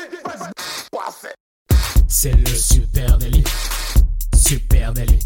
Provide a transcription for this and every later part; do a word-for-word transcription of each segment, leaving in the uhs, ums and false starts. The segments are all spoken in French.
C'est le super délit. Super délit.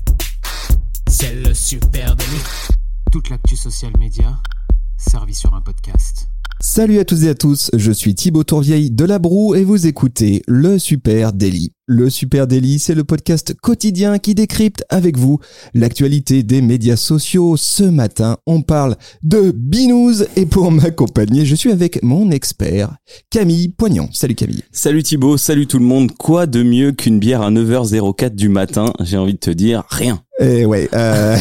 C'est le super délit. Toute l'actu social média servie sur un podcast. Salut à toutes et à tous, je suis Thibaut Tourvieille de La Broue et vous écoutez le Super Daily. Le Super Daily, c'est le podcast quotidien qui décrypte avec vous l'actualité des médias sociaux. Ce matin, on parle de binous et pour m'accompagner, je suis avec mon expert, Camille Poignant. Salut Camille. Salut Thibaut, salut tout le monde. Quoi de mieux qu'une bière à neuf heures quatre du matin? J'ai envie de te dire, rien. Et ouais, euh...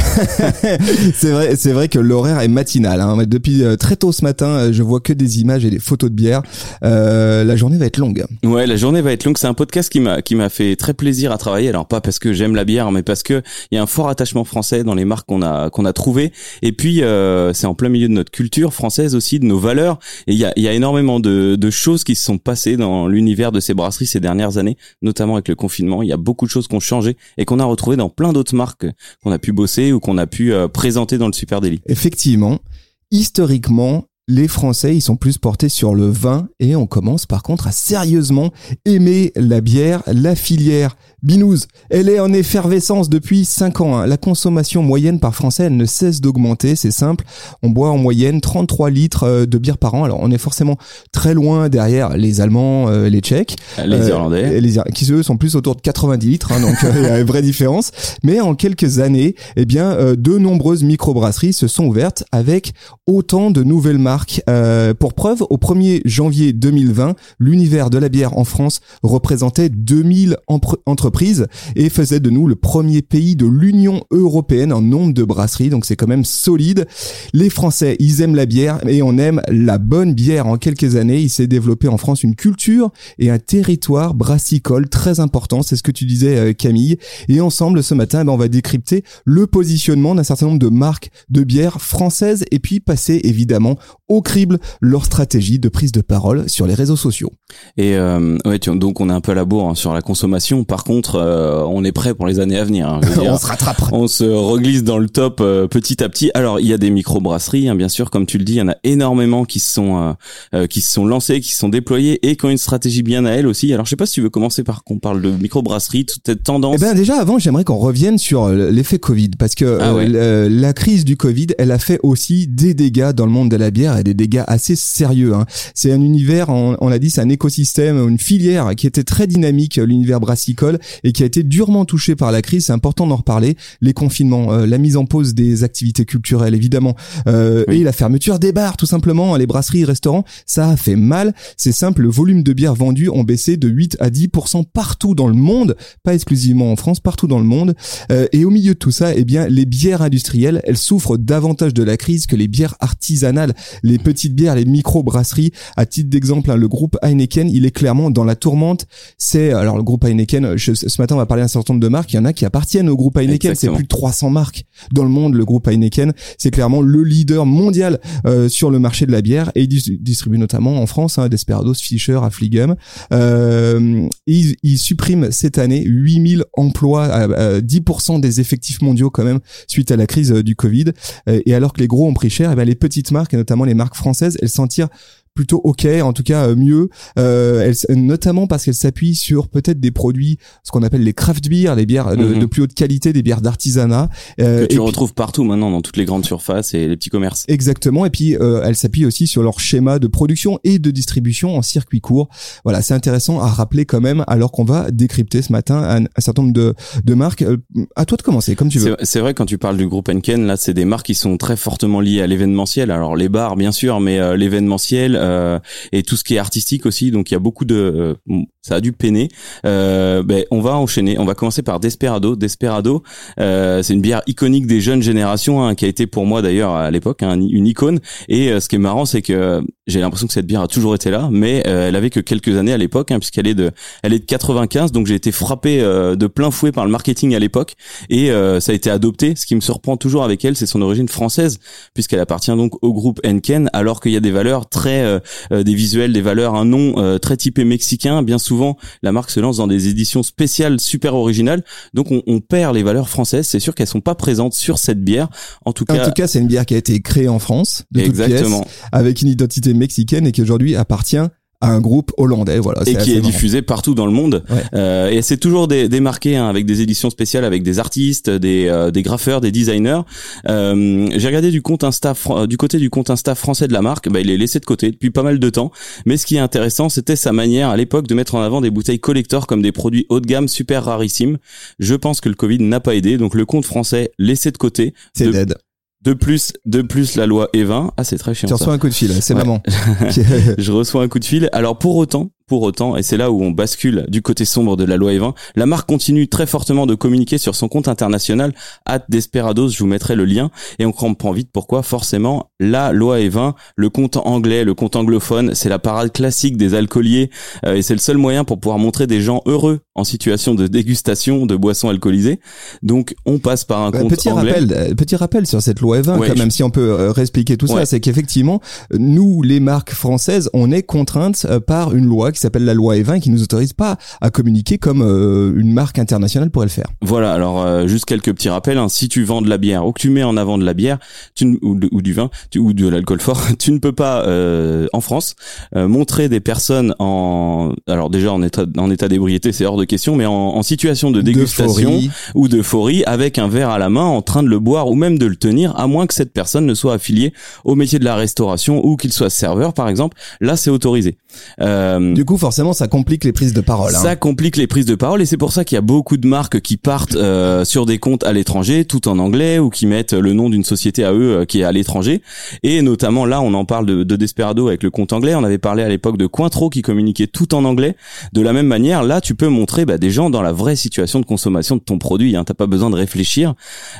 c'est vrai, c'est vrai que l'horaire est matinal. Hein. Depuis très tôt ce matin, je vois que des images et des photos de bière. Euh, la journée va être longue. Ouais, la journée va être longue. C'est un podcast qui m'a qui m'a fait très plaisir à travailler. Alors pas parce que j'aime la bière, mais parce que il y a un fort attachement français dans les marques qu'on a qu'on a trouvées. Et puis euh, c'est en plein milieu de notre culture française aussi, de nos valeurs. Et il y a il y a énormément de de choses qui se sont passées dans l'univers de ces brasseries ces dernières années, notamment avec le confinement. Il y a beaucoup de choses qui ont changé et qu'on a retrouvées dans plein d'autres marques qu'on a pu bosser ou qu'on a pu euh, présenter dans le Super Daily. Effectivement, historiquement, les Français, ils sont plus portés sur le vin et on commence par contre à sérieusement aimer la bière. La filière binous, elle est en effervescence depuis cinq ans. Hein. La consommation moyenne par Français, elle ne cesse d'augmenter. C'est simple, on boit en moyenne trente-trois litres de bière par an. Alors on est forcément très loin derrière les Allemands, euh, les Tchèques, les euh, Irlandais, et les Ir- qui eux sont plus autour de quatre-vingt-dix litres. Hein, donc il euh, y a une vraie différence. Mais en quelques années, eh bien, euh, de nombreuses microbrasseries se sont ouvertes avec autant de nouvelles marques. Euh, pour preuve, au premier janvier deux mille vingt, l'univers de la bière en France représentait deux mille empre- entreprises et faisait de nous le premier pays de l'Union européenne en nombre de brasseries. Donc c'est quand même solide. Les Français, ils aiment la bière et on aime la bonne bière. En quelques années, il s'est développé en France une culture et un territoire brassicole très important. C'est ce que tu disais, Camille. Et ensemble, ce matin, ben, on va décrypter le positionnement d'un certain nombre de marques de bière françaises et puis passer évidemment au crible leur stratégie de prise de parole sur les réseaux sociaux. Et euh, ouais, tu, donc on est un peu à la bourre hein, sur la consommation. Par contre, euh, on est prêt pour les années à venir. Hein, on se rattrape. On se reglisse dans le top euh, petit à petit. Alors il y a des micro-brasseries, hein, bien sûr, comme tu le dis, il y en a énormément qui se sont euh, euh, qui se sont lancées, qui se sont déployées et qui ont une stratégie bien à elles aussi. Alors je sais pas si tu veux commencer par qu'on parle de micro-brasseries, toute cette tendance. Eh ben déjà avant, j'aimerais qu'on revienne sur l'effet Covid parce que ah ouais. euh, la crise du Covid, elle a fait aussi des dégâts dans le monde de la bière et des dégâts assez sérieux. Hein. C'est un univers, on, on l'a dit, c'est un écosystème, une filière qui était très dynamique, l'univers brassicole, et qui a été durement touché par la crise. C'est important d'en reparler. Les confinements, euh, la mise en pause des activités culturelles, évidemment, euh, oui. et la fermeture des bars, tout simplement, les brasseries, restaurants, ça a fait mal. C'est simple, le volume de bière vendu ont baissé de huit à dix pour cent partout dans le monde, pas exclusivement en France, partout dans le monde. Euh, et au milieu de tout ça, eh bien, les bières industrielles, elles souffrent davantage de la crise que les bières artisanales, les petites bières, les micro-brasseries. À titre d'exemple, hein, le groupe Heineken, il est clairement dans la tourmente. C'est, alors le groupe Heineken, je, ce matin on va parler d'un certain nombre de marques, il y en a qui appartiennent au groupe Heineken. Exactement. C'est plus de trois cents marques dans le monde, le groupe Heineken. C'est clairement le leader mondial euh, sur le marché de la bière et il dis- distribue notamment en France hein, Desperados, Fischer, Affligem. Euh, il, il supprime cette année huit mille emplois, à, à dix pour cent des effectifs mondiaux quand même suite à la crise euh, du Covid. Euh, et alors que les gros ont pris cher, eh ben, les petites marques et notamment les marques françaises, elles s'en tirent plutôt ok, en tout cas euh, mieux, euh, elle, notamment parce qu'elle s'appuie sur peut-être des produits, ce qu'on appelle les craft beer, les bières de, mmh. de plus haute qualité, des bières d'artisanat. Euh, que tu retrouves puis, partout maintenant dans toutes les grandes surfaces et les petits commerces. Exactement, et puis euh, elle s'appuie aussi sur leur schéma de production et de distribution en circuit court. Voilà, c'est intéressant à rappeler quand même, alors qu'on va décrypter ce matin un, un certain nombre de, de marques. Euh, à toi de commencer, comme tu veux. C'est, c'est vrai, quand tu parles du groupe Heineken, là, c'est des marques qui sont très fortement liées à l'événementiel. Alors les bars, bien sûr, mais euh, l'événementiel, Euh, et tout ce qui est artistique aussi, donc il y a beaucoup de euh, bon, ça a dû peiner. Euh, ben on va enchaîner, on va commencer par Desperado. Desperado, euh, c'est une bière iconique des jeunes générations, hein, qui a été pour moi d'ailleurs à l'époque hein, une icône. Et euh, ce qui est marrant, c'est que j'ai l'impression que cette bière a toujours été là, mais euh, elle avait que quelques années à l'époque, hein, puisqu'elle est de, elle est de quatre-vingt-quinze, donc j'ai été frappé euh, de plein fouet par le marketing à l'époque, et euh, ça a été adopté. Ce qui me surprend toujours avec elle, c'est son origine française, puisqu'elle appartient donc au groupe Heineken, alors qu'il y a des valeurs très, euh, des visuels, des valeurs, un nom euh, très typé mexicain. Bien souvent, la marque se lance dans des éditions spéciales super originales, donc on, on perd les valeurs françaises. C'est sûr qu'elles sont pas présentes sur cette bière. En tout cas, en tout cas, c'est une bière qui a été créée en France, de toutes pièces, avec une identité mexicaine et qui aujourd'hui appartient à un groupe hollandais, voilà. Et qui est marrant. diffusé partout dans le monde. Ouais. Euh, et c'est toujours des, démarqué hein, avec des éditions spéciales, avec des artistes, des, euh, des graffeurs, des designers. Euh, j'ai regardé du compte Insta, du côté du compte Insta français de la marque, bah, il est laissé de côté depuis pas mal de temps. Mais ce qui est intéressant, c'était sa manière à l'époque de mettre en avant des bouteilles collector comme des produits haut de gamme super rarissimes. Je pense que le Covid n'a pas aidé, donc le compte français laissé de côté. C'est de, dead. De plus, de plus la loi E vingt. Ah, c'est très chiant. Tu reçois ça. un coup de fil, c'est ouais. maman. Je reçois un coup de fil. Alors pour autant, pour autant, et c'est là où on bascule du côté sombre de la loi E vingt, la marque continue très fortement de communiquer sur son compte international at Desperados, je vous mettrai le lien, et on comprend vite pourquoi. Forcément, la loi E vingt, le compte anglais, le compte anglophone, c'est la parade classique des alcooliers, euh, et c'est le seul moyen pour pouvoir montrer des gens heureux en situation de dégustation de boissons alcoolisées. Donc on passe par un bah, compte petit anglais. Rappel, petit rappel sur cette loi E vingt, ouais, quand je... même, si on peut euh, réexpliquer tout ouais. ça, c'est qu'effectivement, nous, les marques françaises, on est contraintes euh, par une loi qui s'appelle la loi E vingt, qui nous autorise pas à communiquer comme euh, une marque internationale pourrait le faire. Voilà, alors euh, juste quelques petits rappels, hein. Si tu vends de la bière ou que tu mets en avant de la bière tu ne, ou, de, ou du vin tu, ou de l'alcool fort, tu ne peux pas euh, en France euh, montrer des personnes en alors déjà en état en état d'ébriété, c'est hors de question, mais en, en situation de dégustation d'euphorie. ou d'euphorie avec un verre à la main en train de le boire ou même de le tenir, à moins que cette personne ne soit affiliée au métier de la restauration ou qu'il soit serveur par exemple. Là c'est autorisé. Euh, du coup forcément ça complique les prises de parole. Ça hein. complique les prises de parole et c'est pour ça qu'il y a beaucoup de marques qui partent euh, sur des comptes à l'étranger, tout en anglais, ou qui mettent le nom d'une société à eux euh, qui est à l'étranger. Et notamment là, on en parle de, de Desperado avec le compte anglais. On avait parlé à l'époque de Cointreau qui communiquait tout en anglais. De la même manière, là, tu peux montrer bah, des gens dans la vraie situation de consommation de ton produit. Hein, t'as pas besoin de réfléchir.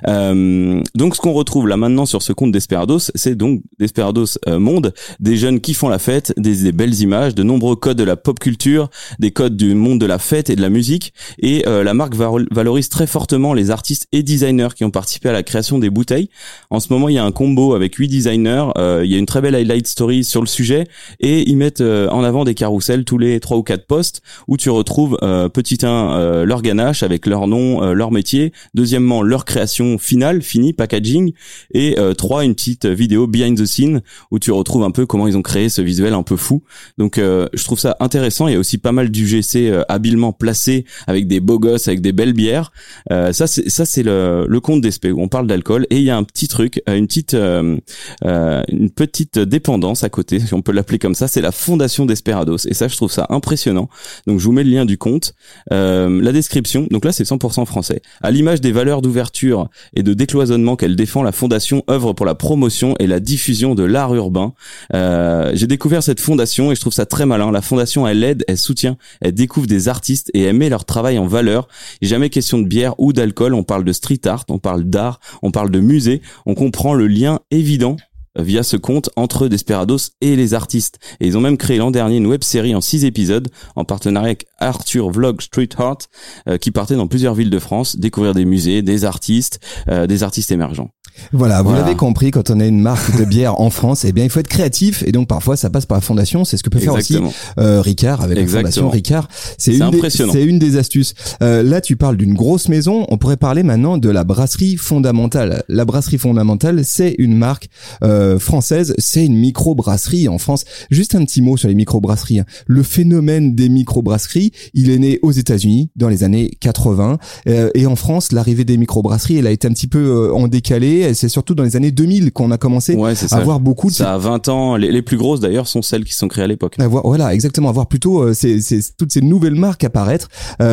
Euh, donc, ce qu'on retrouve là maintenant sur ce compte Desperados, c'est donc Desperados euh, Monde, des jeunes qui font la fête, des, des belles images, de nombreux codes de la pop culture, des codes du monde de la fête et de la musique, et euh, la marque valorise très fortement les artistes et designers qui ont participé à la création des bouteilles. En ce moment, il y a un combo avec huit designers, euh, il y a une très belle highlight story sur le sujet, et ils mettent euh, en avant des carousels tous les trois ou quatre posts où tu retrouves euh, petit un euh, leur ganache avec leur nom, euh, leur métier, deuxièmement leur création finale, finie, packaging, et euh, trois une petite vidéo behind the scene où tu retrouves un peu comment ils ont créé ce visuel un peu fou. Donc euh, je trouve ça intéressant. Il y a aussi pas mal d'U G C euh, habilement placés avec des beaux gosses, avec des belles bières. Euh, ça c'est ça c'est le le compte d'E S P où on parle d'alcool, et il y a un petit truc, une petite euh, euh, une petite dépendance à côté, si on peut l'appeler comme ça, c'est la fondation Desperados, et ça je trouve ça impressionnant. Donc je vous mets le lien du compte, euh, la description. Donc là c'est cent pour cent français. À l'image des valeurs d'ouverture et de décloisonnement qu'elle défend, la fondation œuvre pour la promotion et la diffusion de l'art urbain. Euh, j'ai découvert cette fondation et je trouve ça très malin. La fondation elle aide, elle soutient, elle découvre des artistes et elle met leur travail en valeur. Il n'est jamais question de bière ou d'alcool, on parle de street art, on parle d'art, on parle de musée, on comprend le lien évident via ce compte entre Desperados et les artistes. Et ils ont même créé l'an dernier une web-série en six épisodes en partenariat avec Arthur Vlog Street Art euh, qui partait dans plusieurs villes de France découvrir des musées, des artistes, euh, des artistes émergents. Voilà, vous Voilà. l'avez compris, quand on a une marque de bière en France, eh bien il faut être créatif, et donc parfois ça passe par la fondation. C'est ce que peut faire Exactement. aussi euh, Ricard avec Exactement. la fondation Ricard. C'est, C'est une impressionnant. Des, c'est une des astuces. Euh, là, tu parles d'une grosse maison. On pourrait parler maintenant de la brasserie fondamentale. La brasserie fondamentale, c'est une marque euh, française. C'est une micro-brasserie en France. Juste un petit mot sur les micro-brasseries. Le phénomène des micro-brasseries, il est né aux États-Unis dans les années quatre-vingts, euh, et en France, l'arrivée des micro-brasseries, elle a été un petit peu euh, en décalé. C'est surtout dans les années deux mille qu'on a commencé Ouais, c'est à ça. avoir beaucoup de Ça a vingt ans. Les, les plus grosses d'ailleurs sont celles qui sont créées à l'époque. avoir, voilà, exactement, avoir plutôt euh, ces, ces, toutes ces nouvelles marques apparaître.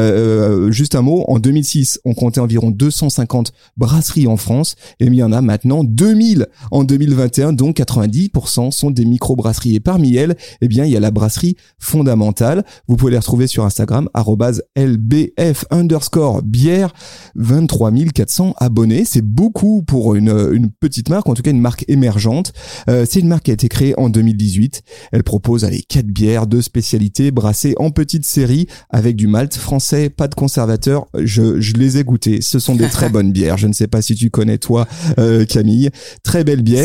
Euh, juste un mot, en deux mille six, on comptait environ deux cent cinquante brasseries en France, et il y en a maintenant deux mille en deux mille vingt et un, dont quatre-vingt-dix pour cent sont des micro-brasseries. Et parmi elles, eh bien, il y a la brasserie fondamentale. Vous pouvez les retrouver sur Instagram, arobase lbf underscore bière, vingt-trois mille quatre cents abonnés. C'est beaucoup pour une, une petite marque, en tout cas une marque émergente. Euh, c'est une marque qui a été créée en deux mille dix-huit. Elle propose allez, quatre bières de spécialité brassées en petite série avec du malt français, pas de conservateur. Je, je les ai goûtées. Ce sont des très bonnes bières. Je ne sais pas si tu connais toi, euh, Camille. Très belle bière. Si, si, Euh,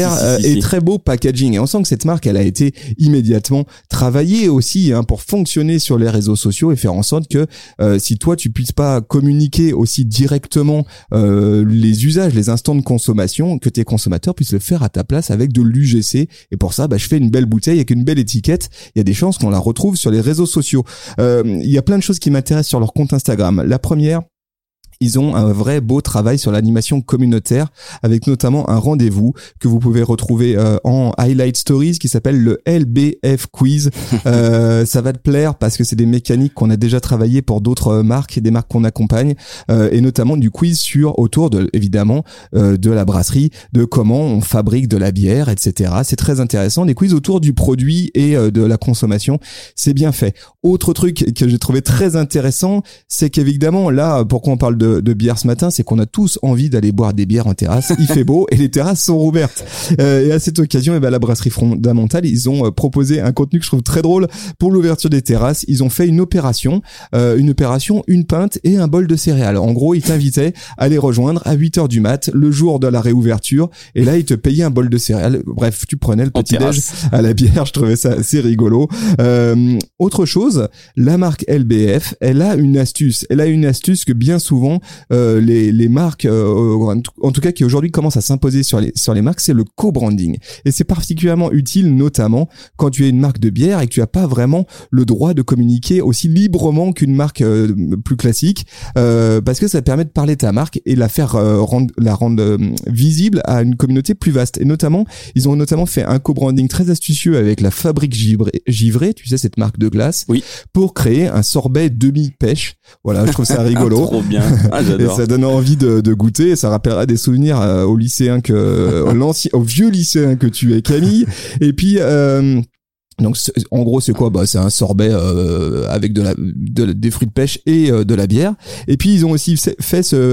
ici. Et très beau packaging. Et on sent que cette marque, elle a été immédiatement travaillée aussi hein, pour fonctionner sur les réseaux sociaux et faire en sorte que euh, si toi tu puisses pas communiquer aussi directement euh, les usages, les instants de consommation, que tes consommateurs puissent le faire à ta place avec de l'U G C. Et pour ça, bah, je fais une belle bouteille avec une belle étiquette. Il y a des chances qu'on la retrouve sur les réseaux sociaux. Euh, il y a plein de choses qui m'intéressent sur leur compte Instagram. La première, ils ont un vrai beau travail sur l'animation communautaire avec notamment un rendez-vous que vous pouvez retrouver euh, en Highlight Stories qui s'appelle le L B F Quiz. euh, ça va te plaire parce que c'est des mécaniques qu'on a déjà travaillé pour d'autres marques et des marques qu'on accompagne euh, et notamment du quiz sur autour de évidemment euh, de la brasserie, de comment on fabrique de la bière, et cetera. C'est très intéressant. Des quiz autour du produit et euh, de la consommation, c'est bien fait. Autre truc que j'ai trouvé très intéressant, c'est qu'évidemment là, pourquoi on parle de de bière ce matin, c'est qu'on a tous envie d'aller boire des bières en terrasse. Il fait beau et les terrasses sont rouvertes. Euh, et à cette occasion, eh ben, la brasserie Fondamentale, ils ont euh, proposé un contenu que je trouve très drôle pour l'ouverture des terrasses. Ils ont fait une opération, euh, une opération, une pinte et un bol de céréales. En gros, ils t'invitaient à les rejoindre à huit heures du mat, le jour de la réouverture. Et là, ils te payaient un bol de céréales. Bref, tu prenais le petit déj à la bière. Je trouvais ça assez rigolo. Euh, autre chose, la marque L B F, elle a une astuce. Elle a une astuce que bien souvent, Euh, les, les marques, euh, en tout cas qui aujourd'hui commencent à s'imposer sur les, sur les marques, c'est le co-branding. Et c'est particulièrement utile, notamment quand tu es une marque de bière et que tu n'as pas vraiment le droit de communiquer aussi librement qu'une marque euh, plus classique, euh, parce que ça permet de parler de ta marque et la faire euh, rendre, la rendre euh, visible à une communauté plus vaste. Et notamment, ils ont notamment fait un co-branding très astucieux avec la Fabrique Givrée, Givrée, tu sais, cette marque de glace, oui, pour créer un sorbet demi-pêche. Voilà, je trouve ça rigolo. Trop bien. Ah, et ça donne envie de, de goûter et ça rappellera des souvenirs euh, aux lycéens que, aux, l'ancien, aux vieux lycéens que tu es, Camille. Et puis, euh, donc en gros c'est quoi, bah c'est un sorbet euh, avec de la de, des fruits de pêche et euh, de la bière. Et puis ils ont aussi fait ce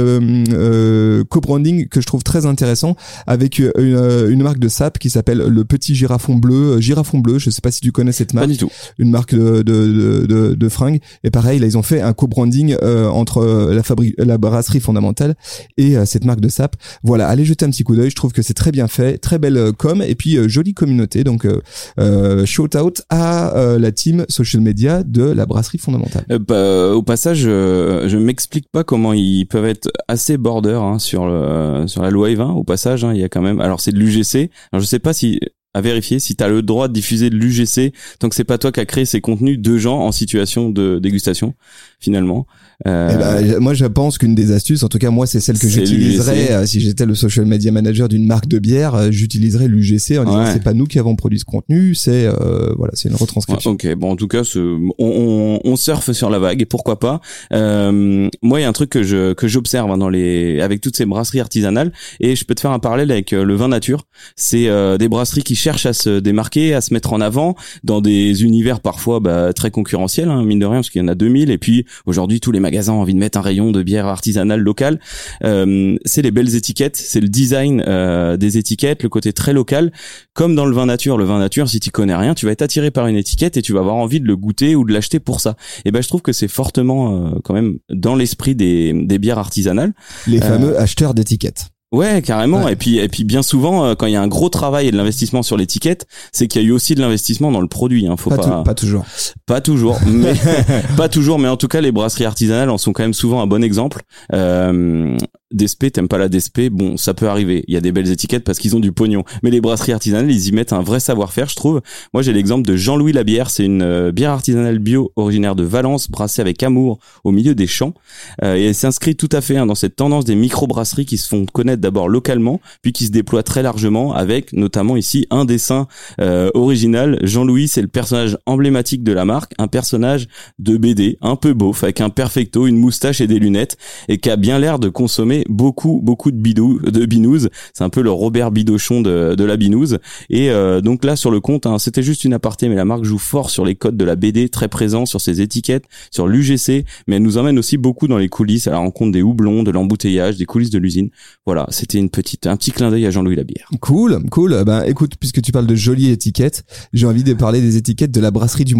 euh, co-branding que je trouve très intéressant avec une, une marque de sap qui s'appelle le Petit Girafon Bleu. Girafon Bleu, je sais pas si tu connais cette marque. Pas du tout. Une marque de de de, de fringues. Et pareil là ils ont fait un co-branding euh, entre la fabrique la brasserie Fondamentale et euh, cette marque de sap. Voilà, allez jeter un petit coup d'œil. Je trouve que c'est très bien fait, très belle com et puis euh, jolie communauté. Donc euh, euh, shout out à euh, la team social media de la brasserie Fondamentale. Euh, bah, au passage, euh, je m'explique pas comment ils peuvent être assez border hein, sur le sur la loi E vingt. Au passage, hein, il y a quand même. Alors c'est de l'U G C. Alors je sais pas si à vérifier si tu as le droit de diffuser de l'U G C tant que c'est pas toi qui as créé ces contenus de gens en situation de dégustation finalement. Euh... Eh ben, moi je pense qu'une des astuces, en tout cas moi c'est celle que c'est j'utiliserais euh, si j'étais le social media manager d'une marque de bière, euh, j'utiliserais l'U G C en disant ouais. c'est pas nous qui avons produit ce contenu, c'est euh, voilà, c'est une retranscription. Ouais, ok, bon en tout cas ce, on, on, on surfe sur la vague et pourquoi pas. Euh, moi il y a un truc que je que j'observe hein, dans les avec toutes ces brasseries artisanales et je peux te faire un parallèle avec euh, le vin nature. C'est euh, des brasseries qui cherchent à se démarquer, à se mettre en avant dans des univers parfois bah, très concurrentiels hein, mine de rien parce qu'il y en a deux mille et puis aujourd'hui tous les magasins ont envie de mettre un rayon de bière artisanale locale. Euh, c'est les belles étiquettes, c'est le design euh, des étiquettes, le côté très local. Comme dans le vin nature, le vin nature, si tu connais rien, tu vas être attiré par une étiquette et tu vas avoir envie de le goûter ou de l'acheter pour ça. Et ben je trouve que c'est fortement euh, quand même dans l'esprit des, des bières artisanales. Les fameux euh, acheteurs d'étiquettes. Ouais, carrément. Ouais. Et puis, et puis bien souvent, quand il y a un gros travail et de l'investissement sur l'étiquette, c'est qu'il y a eu aussi de l'investissement dans le produit. Hein. Faut pas, pas, tout, pas toujours. Pas toujours, mais pas toujours. Mais en tout cas, les brasseries artisanales en sont quand même souvent un bon exemple. Euh, D S P, t'aimes pas la D S P, bon, ça peut arriver. Il y a des belles étiquettes parce qu'ils ont du pognon. Mais les brasseries artisanales, ils y mettent un vrai savoir-faire, je trouve. Moi, j'ai l'exemple de Jean-Louis Labière. C'est une euh, bière artisanale bio originaire de Valence, brassée avec amour au milieu des champs. Euh, et elle s'inscrit tout à fait hein, dans cette tendance des micro-brasseries qui se font connaître d'abord localement, puis qui se déploient très largement avec notamment ici un dessin euh, original. Jean-Louis, c'est le personnage emblématique de la marque, un personnage de B D, un peu beauf, avec un perfecto, une moustache et des lunettes, et qui a bien l'air de consommer beaucoup beaucoup de bidou de binouze. C'est un peu le Robert Bidochon de de la binouze. Et euh, donc là sur le compte hein, c'était juste une aparté, mais la marque joue fort sur les codes de la B D, très présent sur ses étiquettes, sur l'U G C, mais elle nous emmène aussi beaucoup dans les coulisses à la rencontre des houblons, de l'embouteillage, des coulisses de l'usine. Voilà, c'était une petite un petit clin d'œil à Jean-Louis Labière. Cool, cool. Ben écoute, puisque tu parles de jolies étiquettes, j'ai envie de parler des étiquettes de la brasserie du Mont Blanc.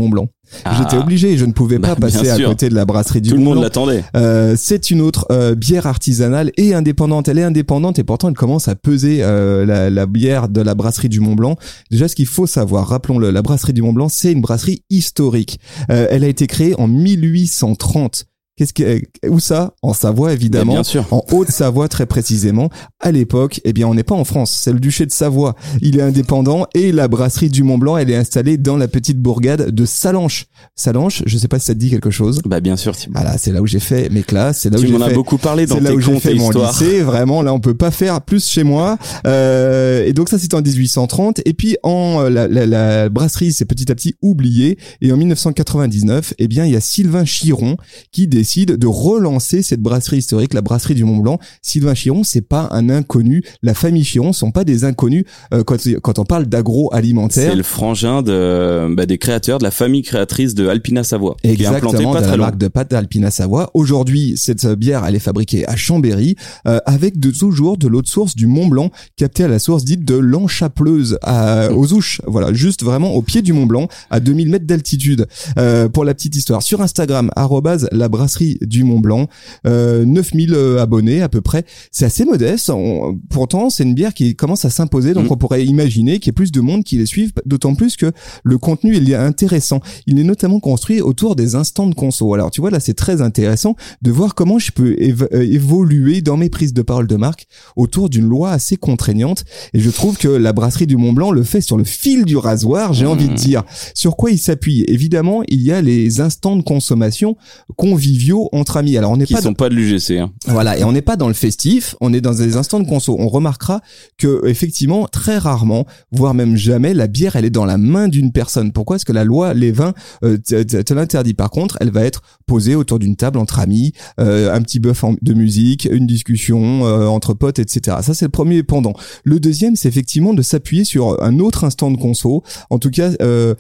Ah. J'étais obligé, je ne pouvais pas bah, passer à côté de la brasserie du Tout Mont-Blanc. le monde l'attendait. Euh, c'est une autre euh, bière artisanale et indépendante. Elle est indépendante et pourtant elle commence à peser euh, la, la bière de la brasserie du Mont-Blanc. Déjà, ce qu'il faut savoir, rappelons-le, la brasserie du Mont-Blanc, c'est une brasserie historique. Euh, elle a été créée en mille huit cent trente. Qu'est-ce que, où ça? En Savoie, évidemment. Bien sûr. En Haute-Savoie, très précisément. À l'époque, eh bien, on n'est pas en France. C'est le duché de Savoie. Il est indépendant et la brasserie du Mont-Blanc, elle est installée dans la petite bourgade de Sallanches. Sallanches, je sais pas si ça te dit quelque chose. Bah, bien sûr, Thibaut. Voilà, c'est là où j'ai fait mes classes. C'est là où tu j'ai m'en fait. as beaucoup parlé dans tes tes contes et histoires. Mon lycée. Vraiment, là, on peut pas faire plus chez moi. Euh, et donc ça, c'était en dix-huit cent trente. Et puis, en, la, la, la brasserie s'est petit à petit oubliée. Et en mille neuf cent quatre-vingt-dix-neuf, eh bien, il y a Sylvain Chiron qui décide de relancer cette brasserie historique, la brasserie du Mont-Blanc. Sylvain Chiron, c'est pas un inconnu. La famille Chiron sont pas des inconnus euh, quand, quand on parle d'agroalimentaire. C'est le frangin de, bah, des créateurs, de la famille créatrice de Alpina Savoie. Exactement, qui est pas de très la loin. marque de pâte Alpina Savoie. Aujourd'hui, cette bière, elle est fabriquée à Chambéry euh, avec de toujours de l'eau de source du Mont-Blanc captée à la source dite de l'Enchapleuse à, aux Ouches. Voilà, juste vraiment au pied du Mont-Blanc à deux mille mètres d'altitude. Euh, pour la petite histoire, sur Instagram, arrobase la brasserie du Mont-Blanc. Euh, neuf mille euh, abonnés à peu près. C'est assez modeste. On, pourtant, c'est une bière qui commence à s'imposer, donc mmh. on pourrait imaginer qu'il y ait plus de monde qui les suive, d'autant plus que le contenu il est intéressant. Il est notamment construit autour des instants de conso. Alors tu vois, là c'est très intéressant de voir comment je peux év- évoluer dans mes prises de parole de marque autour d'une loi assez contraignante. Et je trouve que la brasserie du Mont-Blanc le fait sur le fil du rasoir, j'ai mmh. envie de dire. Sur quoi il s'appuie? Évidemment, il y a les instants de consommation conviviaux entre amis. Alors on n'est qui pas sont dans... pas de l'U G C. Hein. Voilà, et on n'est pas dans le festif, on est dans des instants de conso. On remarquera que effectivement, très rarement, voire même jamais, la bière elle est dans la main d'une personne. Pourquoi? Est-ce que la loi les vins euh, te, te, te l'interdit? Par contre, elle va être posée autour d'une table entre amis, euh, un petit bœuf de musique, une discussion euh, entre potes, et cetera. Ça c'est le premier pendant. Le deuxième, c'est effectivement de s'appuyer sur un autre instant de conso. En tout cas, euh,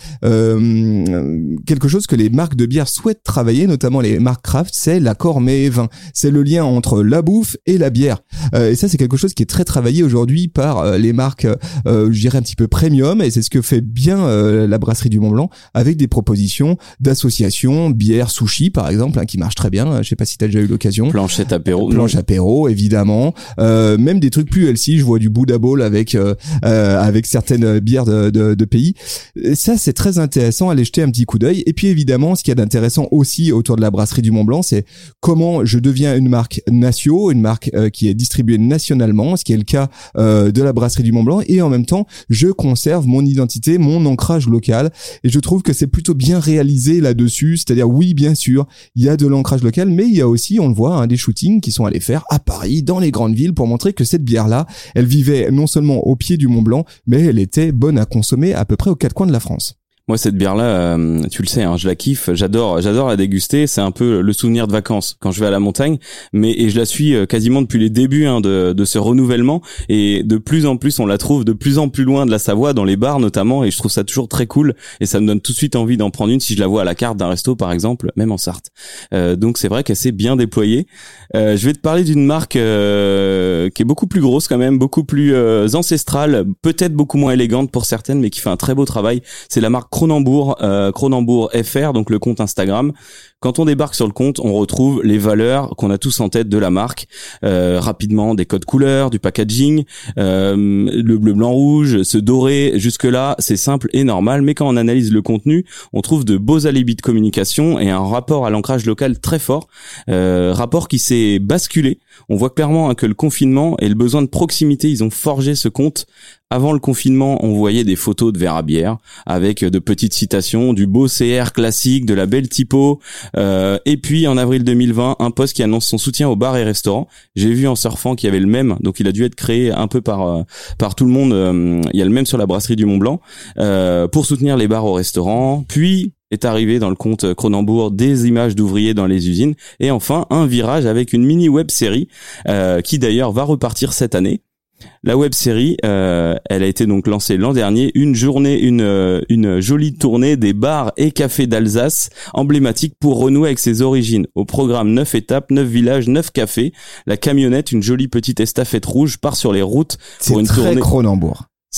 euh, quelque chose que les marques de bière souhaitent travailler, notamment les marques craft, c'est l'accord mets et vin. C'est le lien entre la bouffe et la bière. Euh, et ça, c'est quelque chose qui est très travaillé aujourd'hui par euh, les marques, euh, je dirais un petit peu premium, et c'est ce que fait bien euh, la brasserie du Mont-Blanc avec des propositions d'associations, bière, sushi par exemple, hein, qui marche très bien. Je sais pas si t'as déjà eu l'occasion. Planchette apéro. Planche apéro, évidemment. Euh, même des trucs plus healthy. Je vois du Buddha Bowl avec euh, euh, avec certaines bières de, de, de pays. Et ça, c'est très intéressant. Allez jeter un petit coup d'œil. Et puis évidemment, ce qu'il y a d'intéressant aussi autour de la brasserie du Mont-Blanc, c'est comment je deviens une marque natio, une marque euh, qui est distribuée nationalement, ce qui est le cas euh, de la brasserie du Mont-Blanc, et en même temps, je conserve mon identité, mon ancrage local, et je trouve que c'est plutôt bien réalisé là-dessus, c'est-à-dire oui, bien sûr, il y a de l'ancrage local, mais il y a aussi, on le voit, hein, des shootings qui sont allés faire à Paris, dans les grandes villes, pour montrer que cette bière-là, elle vivait non seulement au pied du Mont-Blanc, mais elle était bonne à consommer à peu près aux quatre coins de la France. Moi, cette bière-là, euh, tu le sais, hein, je la kiffe, j'adore, j'adore la déguster. C'est un peu le souvenir de vacances quand je vais à la montagne, mais et je la suis quasiment depuis les débuts hein, de, de ce renouvellement. Et de plus en plus, on la trouve de plus en plus loin de la Savoie, dans les bars notamment. Et je trouve ça toujours très cool. Et ça me donne tout de suite envie d'en prendre une si je la vois à la carte d'un resto, par exemple, même en Sarthe. Euh, donc c'est vrai qu'elle s'est bien déployée. Euh, je vais te parler d'une marque euh, qui est beaucoup plus grosse quand même, beaucoup plus euh, ancestrale, peut-être beaucoup moins élégante pour certaines, mais qui fait un très beau travail. C'est la marque Kronenbourg, euh, Kronenbourg F R, donc le compte Instagram. Quand on débarque sur le compte, on retrouve les valeurs qu'on a tous en tête de la marque. Euh, rapidement, des codes couleurs, du packaging, euh, le bleu, blanc, rouge, ce doré. Jusque-là, c'est simple et normal. Mais quand on analyse le contenu, on trouve de beaux alibis de communication et un rapport à l'ancrage local très fort. Euh, rapport qui s'est basculé. On voit clairement hein, que le confinement et le besoin de proximité, ils ont forgé ce compte. Avant le confinement, on voyait des photos de verre à bière avec de petites citations, du beau C R classique, de la belle typo. Euh, et puis en avril deux mille vingt, un post qui annonce son soutien aux bars et restaurants. J'ai vu en surfant qu'il y avait le même, donc il a dû être créé un peu par euh, par tout le monde. Euh, il y a le même sur la brasserie du Mont-Blanc euh, pour soutenir les bars aux restaurants. Puis est arrivé dans le compte Kronenbourg des images d'ouvriers dans les usines. Et enfin, un virage avec une mini web série euh, qui d'ailleurs va repartir cette année. La web série, euh, elle a été donc lancée l'an dernier, une journée, une euh, une jolie tournée des bars et cafés d'Alsace, emblématique pour renouer avec ses origines. Au programme neuf étapes, neuf villages, neuf cafés. La camionnette, une jolie petite estafette rouge, part sur les routes c'est pour une très tournée. Kronenbourg. C'est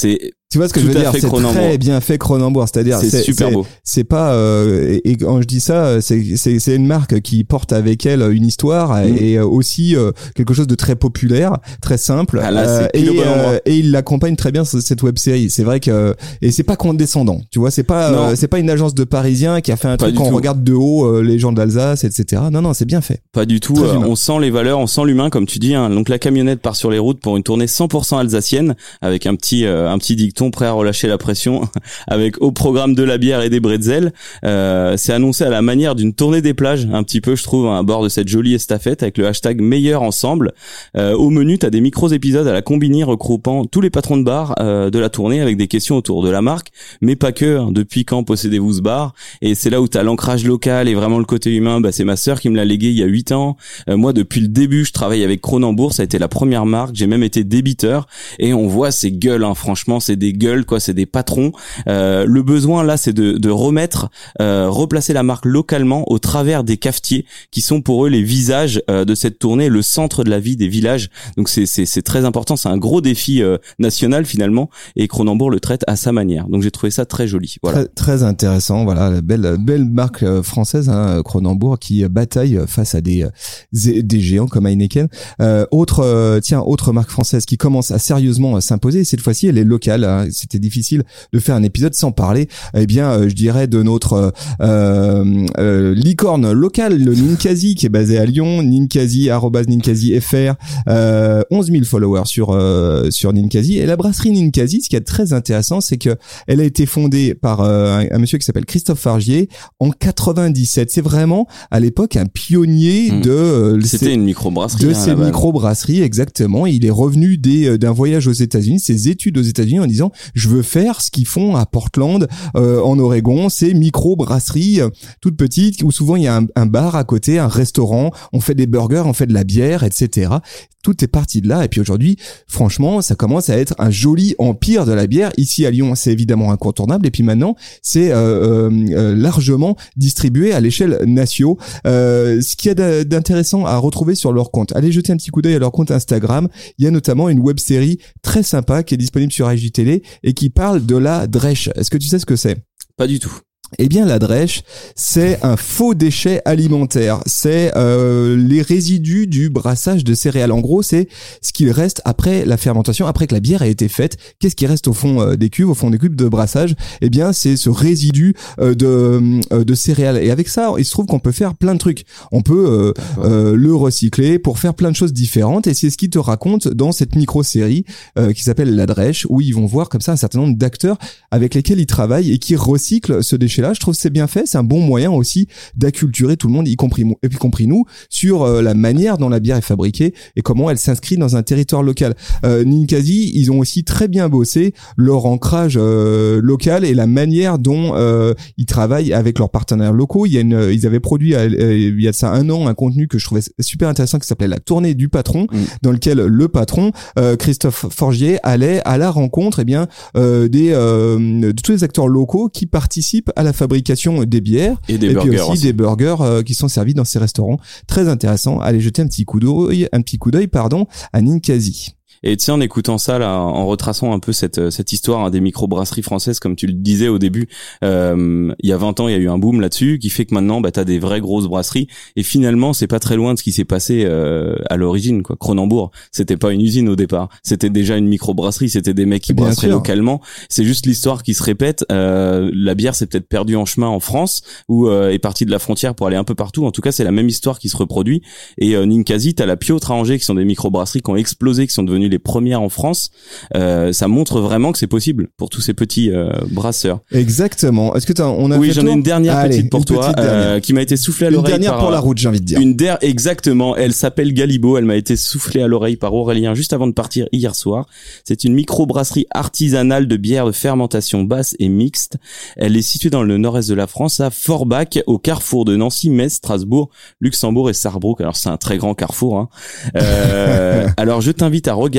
Tu vois ce que Tout je veux à dire? fait C'est Cronenbourg. très bien fait Cronenbourg. C'est-à-dire, c'est, c'est super c'est, beau. C'est pas euh, et, et quand je dis ça, c'est c'est c'est une marque qui porte avec elle une histoire mmh. et aussi euh, quelque chose de très populaire, très simple. Ah là, euh, et, euh, et il l'accompagne très bien cette web série. C'est vrai que et c'est pas condescendant. Tu vois, c'est pas euh, c'est pas une agence de Parisiens qui a fait un pas truc qu'on regarde de haut euh, les gens d'Alsace, et cetera. Non non, c'est bien fait. Pas du tout. Euh, on sent les valeurs, on sent l'humain, comme tu dis. Hein. Donc la camionnette part sur les routes pour une tournée cent pour cent alsacienne, avec un petit euh, un petit dicton prêt à relâcher la pression, avec au programme de la bière et des bretzels. Euh, c'est annoncé à la manière d'une tournée des plages, un petit peu, je trouve, hein, à bord de cette jolie estafette avec le hashtag meilleur ensemble. Euh, au menu, t'as des micros épisodes à la Combini regroupant tous les patrons de bar euh, de la tournée avec des questions autour de la marque, mais pas que. Hein. Depuis quand possédez-vous ce bar? Et c'est là où t'as l'ancrage local et vraiment le côté humain. Bah c'est ma sœur qui me l'a légué il y a huit ans. Euh, moi, depuis le début, je travaille avec Cronenbourg. Ça a été la première marque. J'ai même été débiteur. Et on voit ces gueules. Hein. Franchement, c'est des gueules, quoi. C'est des patrons. Euh, le besoin là, c'est de, de remettre, euh, replacer la marque localement au travers des cafetiers, qui sont pour eux les visages euh, de cette tournée, le centre de la vie des villages. Donc c'est c'est c'est très important. C'est un gros défi euh, national finalement. Et Cronenbourg le traite à sa manière. Donc j'ai trouvé ça très joli. Voilà. Très, très intéressant. Voilà, belle belle marque française, hein, Cronenbourg, qui bataille face à des des géants comme Heineken. Euh, autre euh, tiens, autre marque française qui commence à sérieusement s'imposer. Cette fois-ci, elle est locale. Hein. C'était difficile de faire un épisode sans parler. Eh bien, euh, je dirais de notre euh, euh, licorne locale, le Ninkasi, qui est basé à Lyon. Ninkasi arobase Ninkasi F R. Euh, onze mille followers sur euh, sur Ninkasi. Et la brasserie Ninkasi, ce qui est très intéressant, c'est que elle a été fondée par euh, un, un monsieur qui s'appelle Christophe Fargier en quatre-vingt-dix-sept. C'est vraiment à l'époque un pionnier mmh. de euh, c'était ces, une microbrasserie de hein, ces microbrasseries, exactement. Il est revenu des d'un voyage aux États-Unis, ses études aux États-Unis, en disant je veux faire ce qu'ils font à Portland euh, en Oregon, ces microbrasseries euh, toutes petites où souvent il y a un, un bar à côté, un restaurant, on fait des burgers, on fait de la bière, et cetera. Tout est parti de là. Et puis aujourd'hui, franchement, ça commence à être un joli empire de la bière. Ici à Lyon, c'est évidemment incontournable. Et puis maintenant, c'est euh, euh, largement distribué à l'échelle nationale. Euh, ce qu'il y a d'intéressant à retrouver sur leur compte, allez jeter un petit coup d'œil à leur compte Instagram. Il y a notamment une web-série très sympa qui est disponible sur I J Télé et qui parle de la drèche. Est-ce que tu sais ce que c'est? Pas du tout. Eh bien, la drèche, c'est un faux déchet alimentaire. C'est euh, les résidus du brassage de céréales. En gros, c'est ce qu'il reste après la fermentation, après que la bière a été faite. Qu'est-ce qui reste au fond euh, des cuves, au fond des cuves de brassage? Eh bien, c'est ce résidu euh, de euh, de céréales. Et avec ça, il se trouve qu'on peut faire plein de trucs. On peut euh, euh, le recycler pour faire plein de choses différentes. Et c'est ce qu'il te raconte dans cette micro-série euh, qui s'appelle La Drèche, où ils vont voir comme ça un certain nombre d'acteurs avec lesquels ils travaillent et qui recyclent ce déchet. Là, je trouve que c'est bien fait, c'est un bon moyen aussi d'acculturer tout le monde, y compris et puis compris nous, sur euh, la manière dont la bière est fabriquée et comment elle s'inscrit dans un territoire local. Euh, Ninkasi, ils ont aussi très bien bossé leur ancrage euh, local et la manière dont euh, ils travaillent avec leurs partenaires locaux. Il y a une, ils avaient produit euh, il y a ça un an un contenu que je trouvais super intéressant qui s'appelait La Tournée du Patron, mmh. dans lequel le patron euh, Christophe Forgier allait à la rencontre, eh bien, euh, des euh, de tous les acteurs locaux qui participent à la fabrication des bières et des et burgers puis aussi, aussi. des burgers euh, qui sont servis dans ces restaurants. Très intéressant. Allez jeter un petit coup d'œil, un petit coup d'œil, pardon, à Ninkasi. Et tu sais, en écoutant ça là, en retraçant un peu cette cette histoire hein, des microbrasseries françaises, comme tu le disais au début, euh, il y a vingt ans, il y a eu un boom là-dessus, qui fait que maintenant, bah, t'as des vraies grosses brasseries. Et finalement, c'est pas très loin de ce qui s'est passé euh, à l'origine, quoi. Cronenbourg, c'était pas une usine au départ, c'était déjà une microbrasserie, c'était des mecs qui Bien brasseraient sûr. localement. C'est juste l'histoire qui se répète. Euh, la bière s'est peut-être perdue en chemin en France, ou euh, est partie de la frontière pour aller un peu partout. En tout cas, c'est la même histoire qui se reproduit. Et euh, Ninkasi, t'as la Piotre à Angers, qui sont des microbrasseries qui ont explosé, qui sont devenues les premières en France. Euh, ça montre vraiment que c'est possible pour tous ces petits euh, brasseurs. Exactement. Est-ce que t'as, on a oui, fait j'en toi ai une dernière Allez, petite pour une toi, petite euh, qui m'a été soufflée à une l'oreille. Une dernière par, pour la route, j'ai envie de dire. Une der, exactement. Elle s'appelle Galibo. Elle m'a été soufflée à l'oreille par Aurélien juste avant de partir hier soir. C'est une microbrasserie artisanale de bière de fermentation basse et mixte. Elle est située dans le nord-est de la France, à Forbach, au carrefour de Nancy, Metz, Strasbourg, Luxembourg et Sarrebruck. Alors c'est un très grand carrefour. Hein. Euh, alors je t'invite à regarder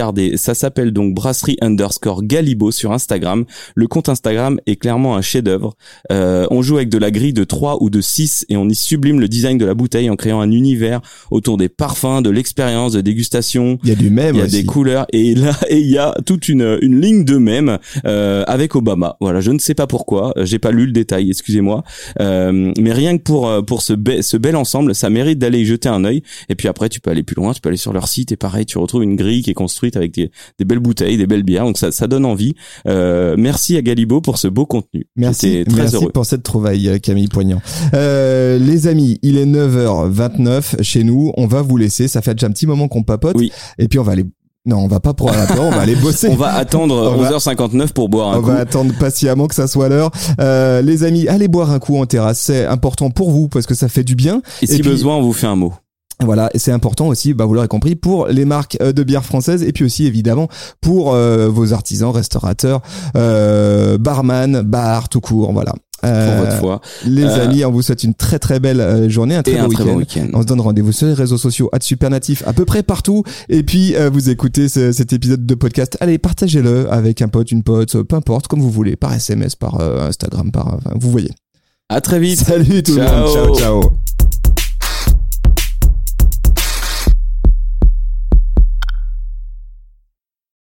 regardez. Ça s'appelle donc brasserie underscore Galibo sur Instagram. Le compte Instagram est clairement un chef-d'œuvre. Euh, on joue avec de la grille de trois ou de six et on y sublime le design de la bouteille en créant un univers autour des parfums, de l'expérience de dégustation. Il y a du mème, il y a aussi. des couleurs et là et il y a toute une une ligne de mème euh, avec Obama. Voilà, je ne sais pas pourquoi, j'ai pas lu le détail, excusez-moi. Euh, mais rien que pour pour ce be- ce bel ensemble, ça mérite d'aller y jeter un œil. Et puis après, tu peux aller plus loin, tu peux aller sur leur site et pareil, tu retrouves une grille qui est construite avec des des belles bouteilles, des belles bières. Donc ça ça donne envie. Euh, merci à Galibo pour ce beau contenu. Merci, J'étais très merci heureux. pour cette trouvaille, Camille Poignant. Euh, les amis, il est neuf heures vingt-neuf chez nous. On va vous laisser. Ça fait déjà un petit moment qu'on papote. Oui. Et puis on va aller. Non, on va pas pour un rapport, on va aller bosser. On va attendre On va- onze heures cinquante-neuf pour boire un On coup. va attendre patiemment que ça soit l'heure. Euh, les amis, allez boire un coup en terrasse. C'est important pour vous parce que ça fait du bien. Et si puis- besoin, on vous fait un mot. Voilà, et c'est important aussi, bah vous l'aurez compris, pour les marques euh, de bière françaises et puis aussi évidemment pour euh, vos artisans, restaurateurs, euh, barman, bar, tout court, voilà. Euh, Pour votre foi. Les Euh, amis, on vous souhaite une très très belle euh, journée, un très Et beau un très week-end. bon week-end. On se donne rendez-vous sur les réseaux sociaux @supernatif à peu près partout. Et puis euh, vous écoutez ce- cet épisode de podcast. Allez, partagez-le avec un pote, une pote, peu importe, comme vous voulez, par S M S, par euh, Instagram, par, enfin, vous voyez. À très vite. Salut tout le Ciao. monde, ciao ciao.